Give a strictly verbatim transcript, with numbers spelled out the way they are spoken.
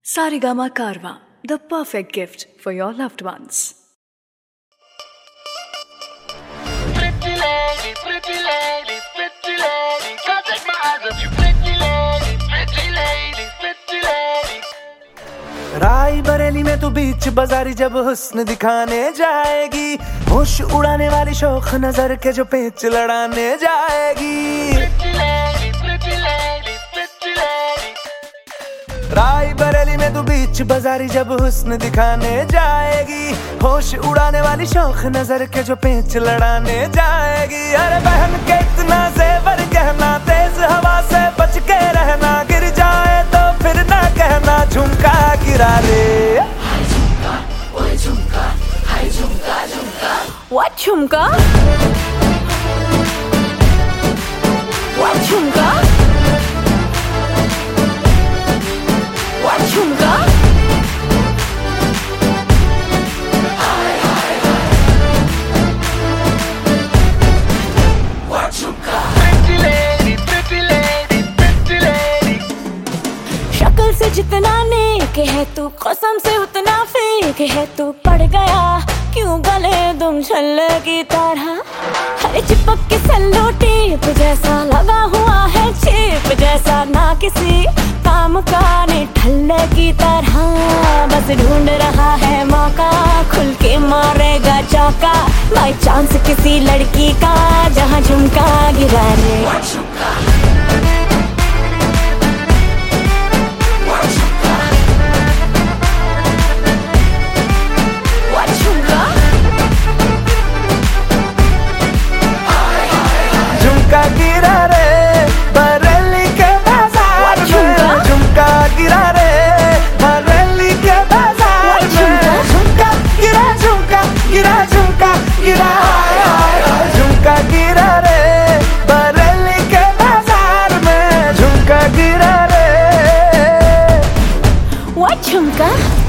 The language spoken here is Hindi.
Sarigama Karwa, the perfect gift for your loved ones. Pretty lady, pretty lady, pretty lady, can't take my eyes off you. Pretty lady, pretty lady, pretty lady. राई बरेली में तू बीच बाजारी जब हुस्न दिखाने जाएगी, होश उड़ाने वाली शौक नजर के जो पेच लड़ाने जाएगी। Pretty lady, pretty lady, pretty lady. राई बरेली में तू बीच बाजारी जब हुस्न दिखाने जाएगी, होश उड़ाने वाली शौक नजर के जो पेच लड़ाने जाएगी। अरे बहन के इतना जेवर कहना, तेज हवा से बच के रहना, गिर जाए तो फिर ना कहना झुमका गिरा रे। हाय झुमका, ओए झुमका, हाय झुमका झुमका। What झुमका? What झुमका? What झुमका? हाय हाय हाय। What झुमका? Pretty lady, pretty lady, pretty lady. शक्ल से जितना नेक है तू, कसम से उतना फेक है तू। पड़ गया क्यों गले तुम छल्ले की तरह, हरे चिपक के सल्लो टेप जैसा लगा हुआ है चेप जैसा, ना किसी काम का ने ठल्ले की तरह। बस ढूंढ रहा है मौका, खुल के मारेगा चौका, बाई चांस किसी लड़की का जहाँ झुमका गिरा रे। What झुमका? What झुमका? झुमका गिरा रे बरेली के बाजार में, झुमका गिरा रे बरेली के बाजार में। झुमका गिरा, झुमका गिरा, झुमका गिरा, झुमका गिरा रे बरेली के बाजार में, झुमका गिरा रे। What झुमका?